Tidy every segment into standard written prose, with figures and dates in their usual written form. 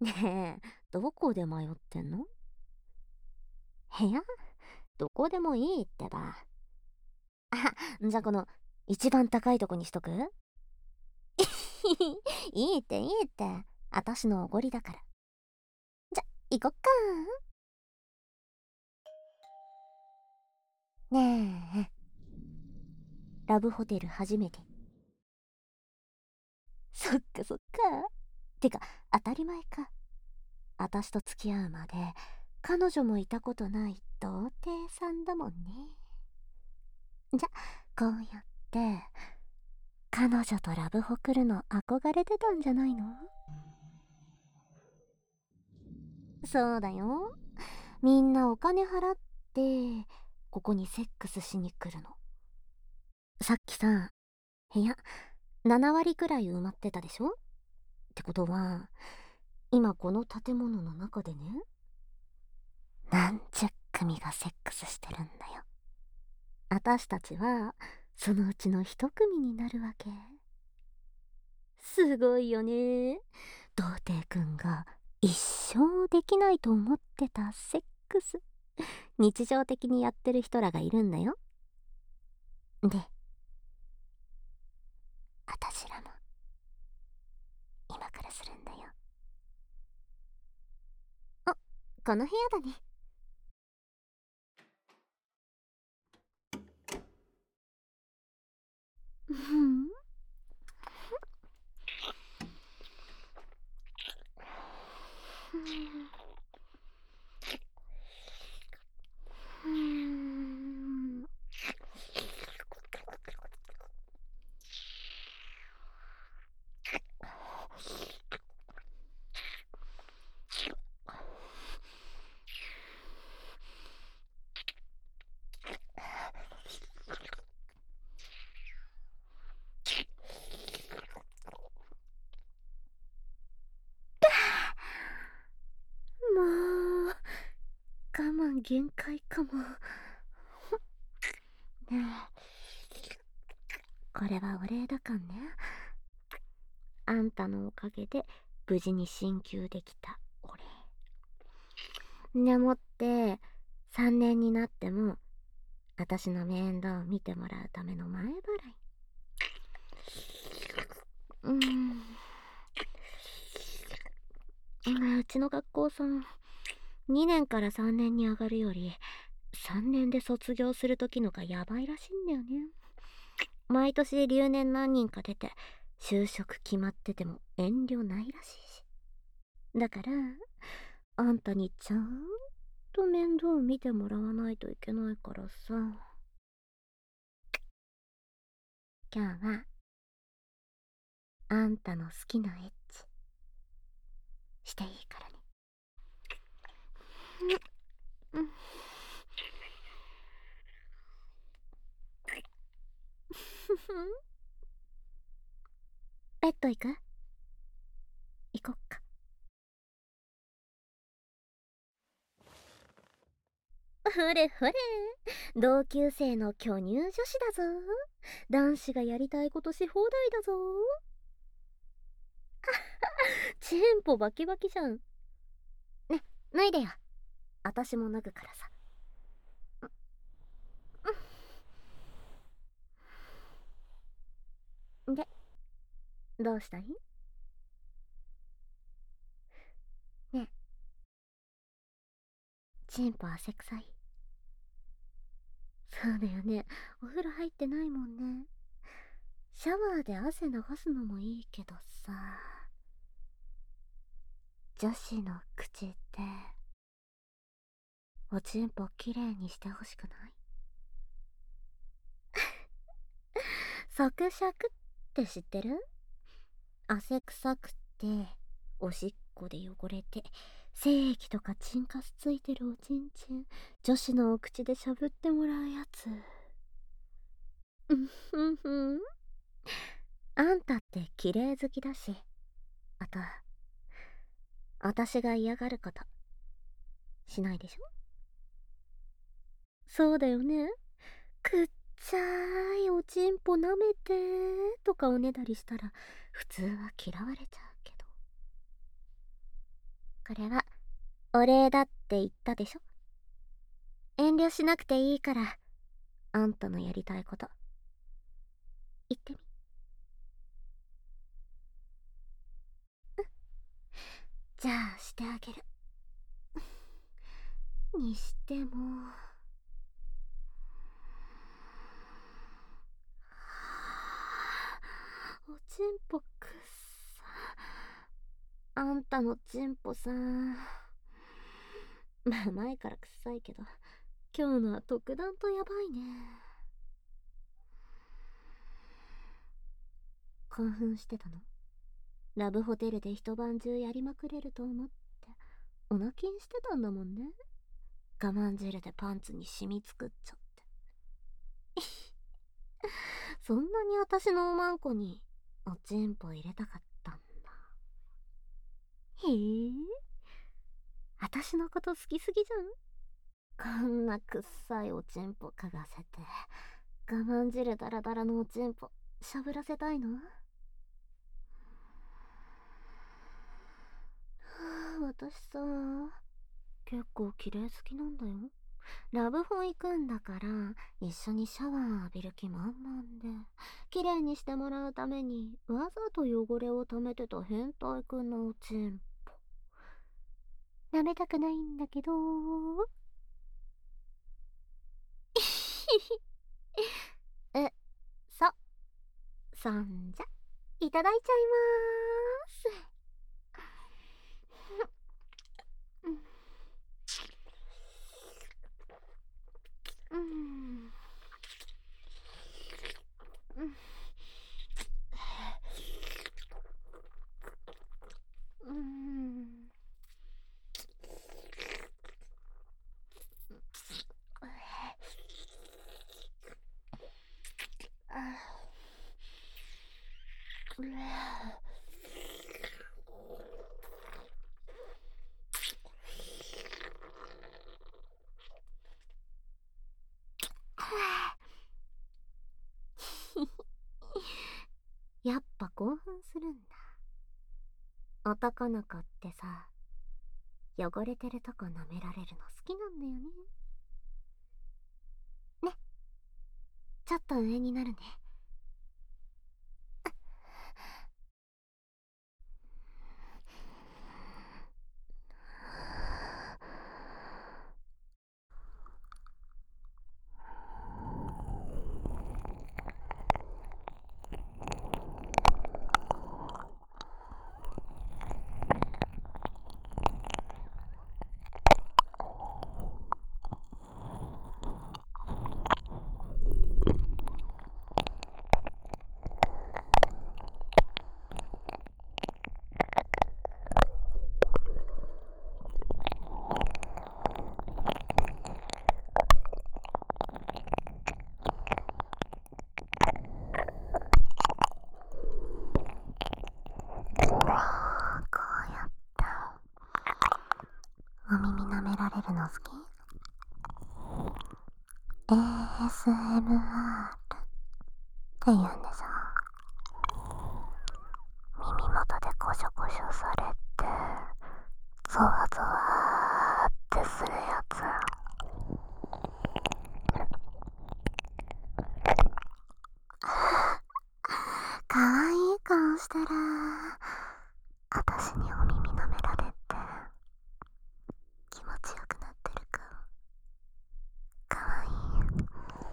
ねえ、どこで迷ってんの？部屋？どこでもいいってば。あ、じゃあこの一番高いとこにしとく？いいっていいって。あたしのおごりだから。じゃ、行こっか。ねえ、ラブホテル初めて？そっかそっか。てか、当たり前か。あたしと付き合うまで、彼女もいたことない童貞さんだもんね。じゃ、こうやって、彼女とラブホ来るの憧れてたんじゃないの？そうだよ。みんなお金払って、ここにセックスしに来るの。さっきさ、部屋7割くらい埋まってたでしょ？ってことは、今この建物の中でね、何十組がセックスしてるんだよ。あたしたちは、そのうちの一組になるわけ。すごいよね。童貞くんが一生できないと思ってたセックス。日常的にやってる人らがいるんだよ。で、あたしらも今からするんだよ。あ、この部屋だね。うん。もう、我慢限界かも。ねえ、これはお礼だかんね。あんたのおかげで無事に進級できたお礼。でもって3年になっても私の面倒を見てもらうための前払い。うーん、うちの学校さん、2年から3年に上がるより3年で卒業する時のがやばいらしいんだよね。毎年留年何人か出て就職決まってても遠慮ないらしいし。だからあんたにちゃんと面倒を見てもらわないといけないからさ。今日はあんたの好きなエッチしていいからね。うん、うん、ベッド行く？行こっか。ほれほれ、同級生の巨乳女子だぞ。男子がやりたいことし放題だぞ。チンポバキバキじゃん。ね、脱いでよ。あたしも脱ぐからさ。で、どうしたい？ねえ、チンポ汗臭い？そうだよね。お風呂入ってないもんね。シャワーで汗流すのもいいけどさ、女子の口っておちんぽきれいにしてほしくない？即尺って知ってる？汗臭くておしっこで汚れて精液とかチンカスついてるおちんちん、女子のお口でしゃぶってもらうやつ。うんふんふん。あんたって綺麗好きだし、あと私が嫌がることしないでしょ？そうだよね。くっちゃーいおちんぽ舐めてとかおねだりしたら普通は嫌われちゃうけど。 これはお礼だって言ったでしょ。遠慮しなくていいから、あんたのやりたいこと言ってみ。じゃあしてあげる。にしても、おちんぽくっさ。あんたのちんぽさ、まあ前から臭いけど、今日のは特段とやばいね。興奮してたの？ラブホテルで一晩中やりまくれると思ってお泣きんしてたんだもんね。我慢汁でパンツに染み作っちゃって。そんなに私のおまんこにおちんぽ入れたかったんだ。へえ、私のこと好きすぎじゃん。こんなくっさいおちんぽ嗅がせて我慢汁ダラダラのおちんぽしゃぶらせたいの？私さ、結構綺麗好きなんだよ。ラブホ行くんだから一緒にシャワー浴びる気満々で、綺麗にしてもらうためにわざと汚れを溜めてた変態くんのおちんぽ舐めたくないんだけど。え、そんじゃいただいちゃいまーす。うん、うん、うん、やっぱ興奮するんだ。男の子ってさ、汚れてるとこ舐められるの好きなんだよね。ね、ちょっと上になるね。こうやってお耳舐められるの好き？ ASMR って言うんでしょ。耳元でコショコショされてゾワゾワってするやつ。かわいい顔してる。私にお耳舐められて気持ちよくなってる顔。かわいい。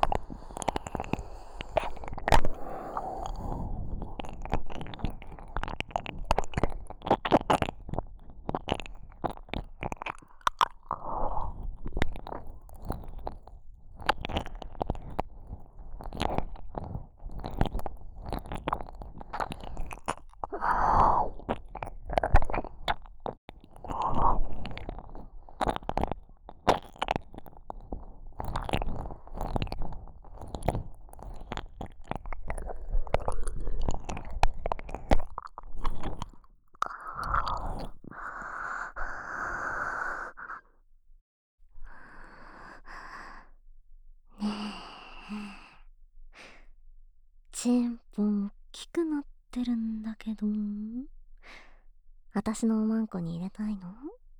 ねえ、チンポ大きくなってるんだけど、私のおまんこに入れたいの？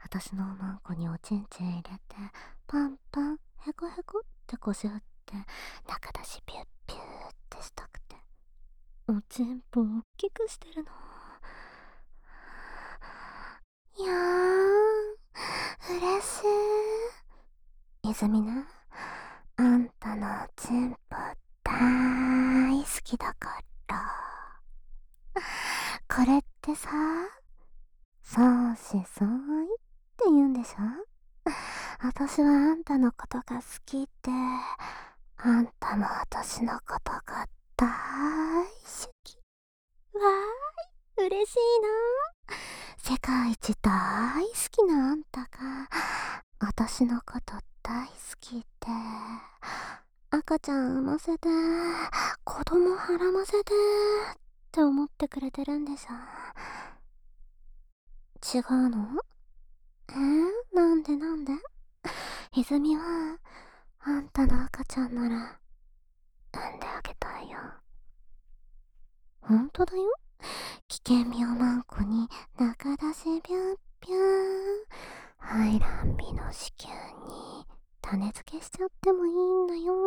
私のおまんこにおちんちん入れて、パンパン、ヘコヘコって腰振って、中出しピュッピューってしたくて、おちんぽを大きくしてるの。いやー、嬉しい。泉ね、あんたのおちんぽ大好きだから。これってさ、相思相愛って言うんでしょ。私はあんたのことが好きで、あんたも私のことが大好き。わーい、嬉しいな。世界一大好きなあんたが、私のこと大好きで、赤ちゃん産ませて、子供はらませて、って思ってくれてるんでしょ。違うの？なんで泉は、あんたの赤ちゃんなら、産んであげたいよ。ほんとだよ。危険病マンコに中出しビュンビュン。排卵日の子宮に種付けしちゃってもいいんだよ。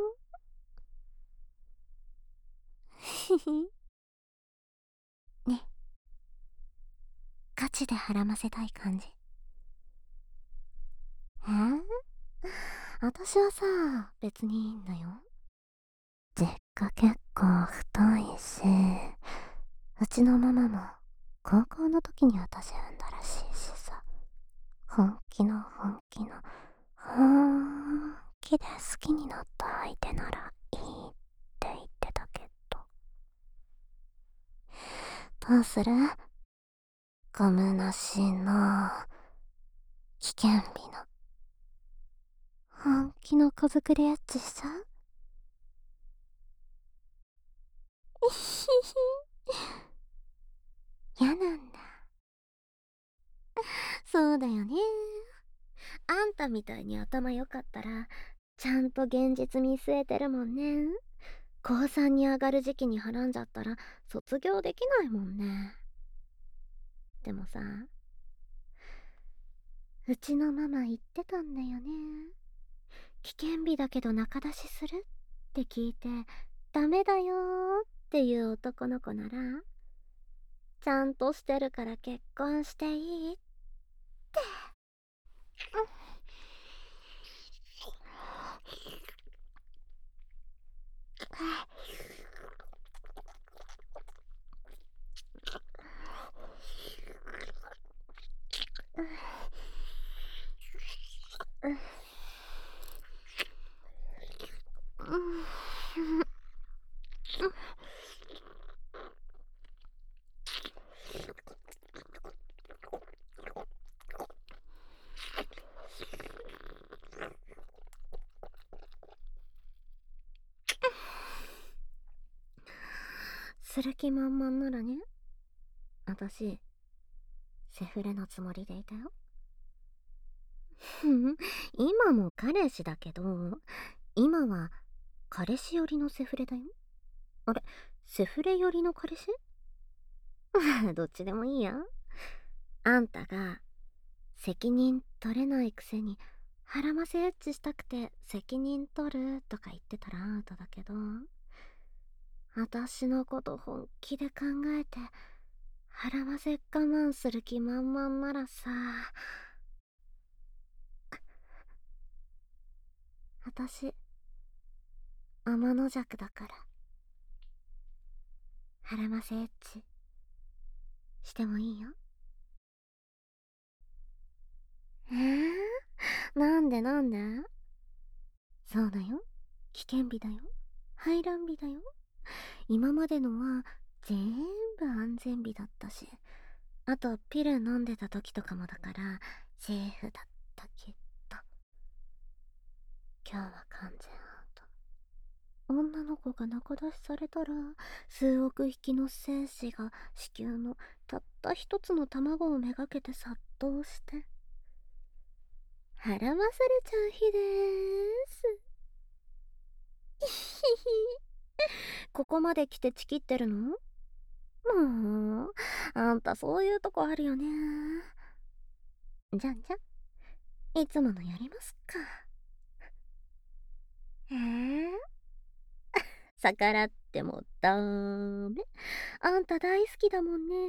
ひひ。ね、ガチではらませたい感じ？私はさ、別にいいんだよ。実家結構太いし、うちのママも高校の時に私産んだらしいしさ、本気の本気で好きになった相手ならいいって言ってたけど、どうする？ゴムなしの危険日の本気の子作りエッチしちゃう？ひひ。嫌なんだ。そうだよね。あんたみたいに頭良かったら、ちゃんと現実見据えてるもんね。高3に上がる時期にはらんじゃったら卒業できないもんね。でもさ、うちのママ言ってたんだよね。危険日だけど中出しするって聞いて、ダメだよーっていう男の子なら、ちゃんとしてるから結婚していいって。する気満々ならね、私、セフレのつもりでいたよ。今も彼氏だけど、今は彼氏寄りのセフレだよ。あれ、セフレ寄りの彼氏？どっちでもいいや。あんたが責任取れないくせにハラマセエッチしたくて責任取るとか言ってたらアウトだけど、私のこと本気で考えてハラマセ我慢する気満々ならさ、私天の弱だからハラマセエッチしてもいいよ。なんで？そうだよ。危険日だよ。排卵日だよ。今までのは全部安全日だったし、あとピル飲んでた時とかもだからセーフだったけど、今日は完全アウト。女の子が仲出しされたら、数億匹の精子が子宮のたった一つの卵をめがけて殺到してはらまされちゃう日でーす。ひひ。ここまで来てチキってるの？もう、あんたそういうとこあるよね。 じゃんじゃん、いつものやりますか。逆らってもダメ。あんた大好きだもんね。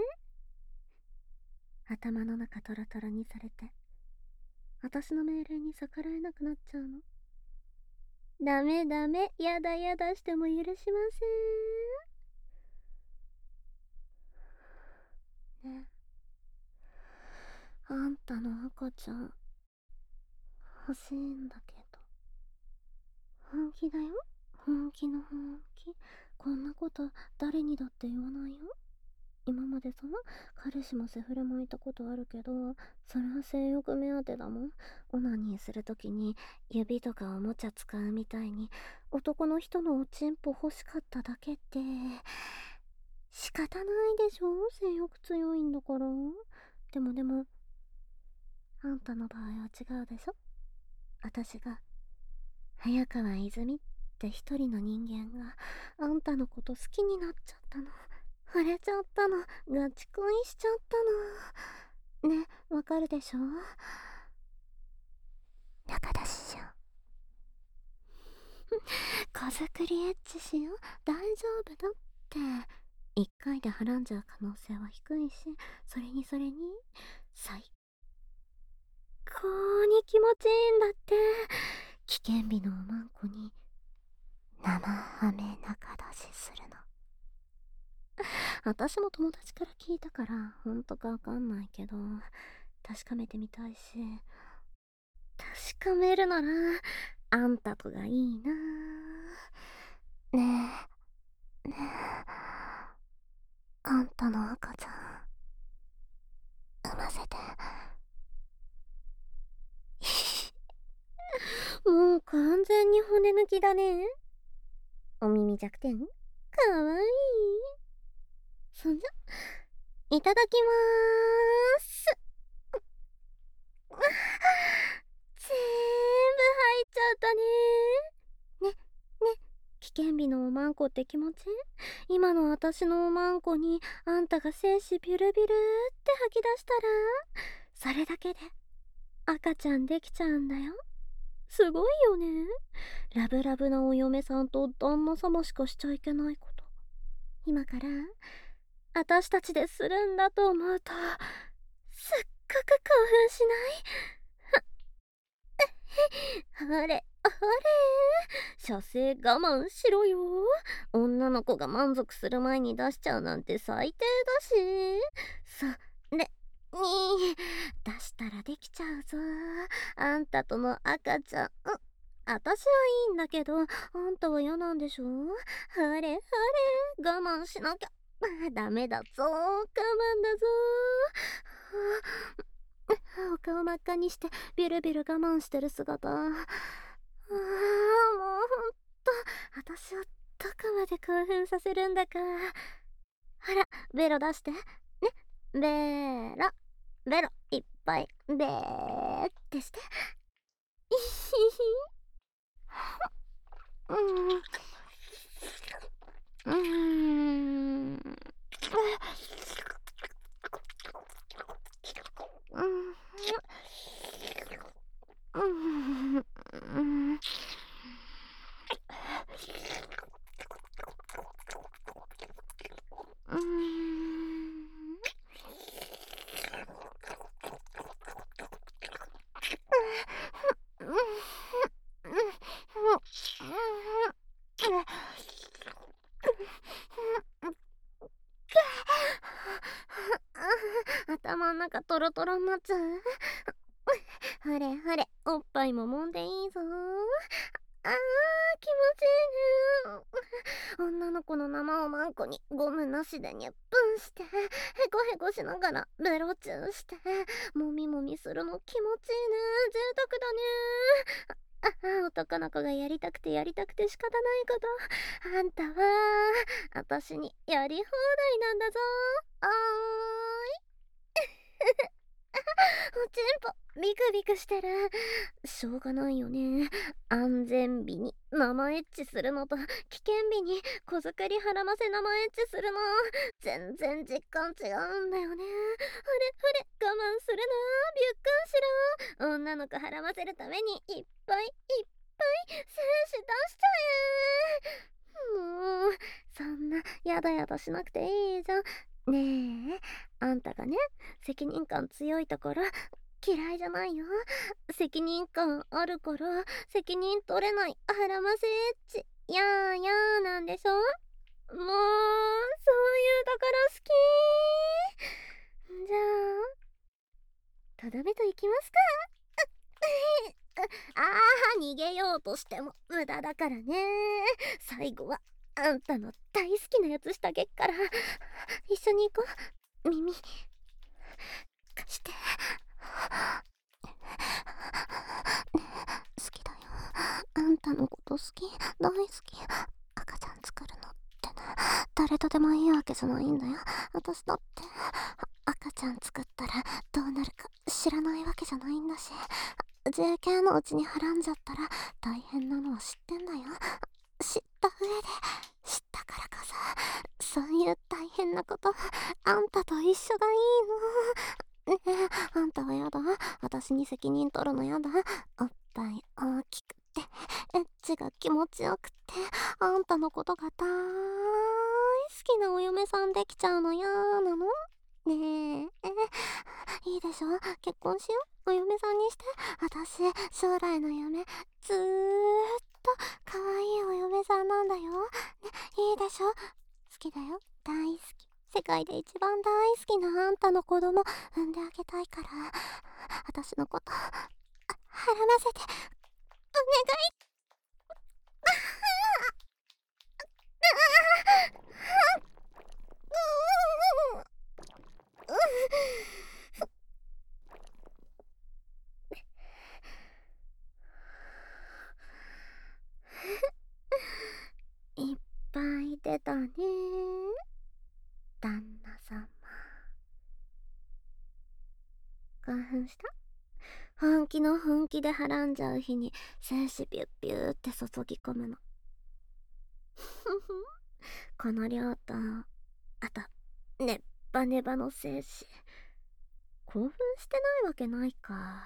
頭の中トロトロにされて、私の命令に逆らえなくなっちゃうの。ダメダメ、やだやだしても許しません。ね、あんたの赤ちゃん欲しいんだけど。本気だよ、本気の本気。こんなこと誰にだって言わないよ。今までさ、彼氏もセフレもいたことあるけど、それは性欲目当てだもん。オナニーするときに指とかおもちゃ使うみたいに男の人のおちんぽ欲しかっただけって仕方ないでしょ、性欲強いんだから。でもあんたの場合は違うでしょ。私が早川泉って一人の人間があんたのこと好きになっちゃったの。惚れちゃったの。ガチ恋しちゃったの。ね、わかるでしょ。仲出しじゃん。子作りエッチしよう。大丈夫だって。一回ではらんじゃう可能性は低いし、それに最高に気持ちいいんだって。危険日のおまんこに生ハメ仲出しするの。私も友達から聞いたから本当かわかんないけど、確かめてみたいし、確かめるならあんたとがいいな。ねえ、ねえ、あんたの赤ちゃん産ませて。もう完全に骨抜きだね。お耳弱点かわいい。そんじゃいただきまーす。全部入っちゃったね。ね、危険日のおまんこって気持ち？今の私のおまんこにあんたが精子ビュルビュルって吐き出したら、それだけで赤ちゃんできちゃうんだよ。すごいよね。ラブラブなお嫁さんと旦那様しかしちゃいけないこと、今から私たちでするんだと思うと、すっごく興奮しない？あれあれ、射精我慢しろよ。女の子が満足する前に出しちゃうなんて最低だし。それに出したらできちゃうぞ、あんたとの赤ちゃん。私はいいんだけど、あんたは嫌なんでしょ。あれ我慢しなきゃ。ダメだぞ、我慢だぞ。お顔真っ赤にしてビルビル我慢してる姿、もうほんと私をどこまで興奮させるんだか。ほら、ベロ出してね。ベロいっぱいベーってして。いひひ。うん、頭ん中トロトロになっちゃう。ほれほれ、おっぱいも揉んでいいぞ。気持ちいいね。女の子の生おまんこにゴムなしでにゅっぷんして、へこへこしながらベロチューして、もみもみするの気持ちいいね。贅沢だね。男の子がやりたくて仕方ないこと。あんたは私にやり放題なんだぞ。おーい。おちんぽビクビクしてる。しょうがないよね。安全日に生エッチするのと、危険日に子作りはらませ生エッチするの、全然実感違うんだよね。我慢するな。ビュックンしろ。女の子はらませるためにいっぱいいっぱい精子出しちゃえ。もうそんなやだやだしなくていいじゃん。ねえ、あんたがね、責任感強いところ嫌いじゃないよ。責任感あるから責任取れないはらませエッチやーやーなんでしょ。もうそういうところ好き。じゃあとどめといきますか。ああ、逃げようとしても無駄だからね。最後はあんたの大好きなやつしてあげっから。一緒に行こう。耳貸して。好きだよ。あんたのこと好き。大好き。赤ちゃん作るのってね、誰とでもいいわけじゃないんだよ。私だって赤ちゃん作ったらどうなるか知らないわけじゃないんだし、JK のうちにはらんじゃったら大変なのは知ってんだよ。知った上で、知ったからこそ、そういう大変なことあんたと一緒がいいの。ねえ、あんたはやだ。私に責任取るのやだ。おっぱい大きくてエッチが気持ちよくて、あんたのことが大好きなお嫁さんできちゃうのやなの。ねえ、いいでしょ。結婚しよう。お嫁さんにして。私将来の夢ずーっと可愛いお嫁さんなんだよ。ね、いいでしょ。好きだよ。大好き。世界で一番大好きなあんたの子供産んであげたいから、私のことはらませてお願い。いっぱい出たね、旦那様。興奮した？本気の本気ではらんじゃう日に精子ビュッビューって注ぎ込むの。この量と、あとネッバネバの精子、興奮してないわけないか。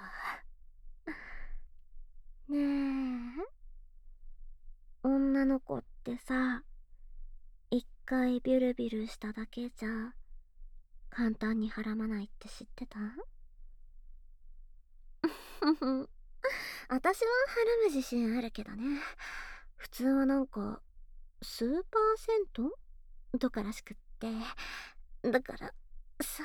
ねえ、女の子ってさ、一回ビュルビュルしただけじゃ簡単にはらまないって知ってた？私ははらむ自信あるけどね。普通はなんか数パーセントとからしくって、だからさ、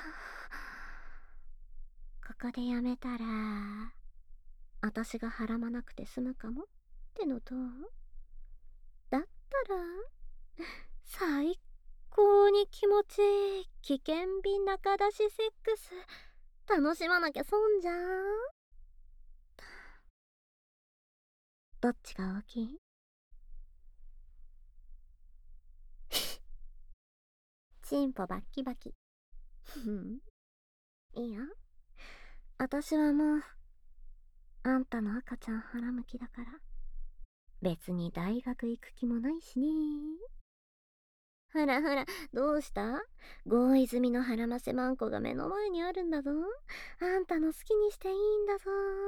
ここでやめたら私がはらまなくて済むかもってのと、だったら最高に気持ちいい危険日中出しセックス楽しまなきゃ損じゃん。どっちが大きい？チンポバッキバキ。いいよ。私はもうあんたの赤ちゃんはらむ気だから、別に大学行く気もないしね。ほらほら、どうした？合意済みのはらませマンコが目の前にあるんだぞ。あんたの好きにしていいんだぞ。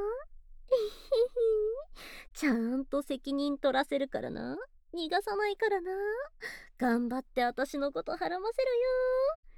ちゃんと責任取らせるからな。逃がさないからな。頑張って私のことはらませろよ。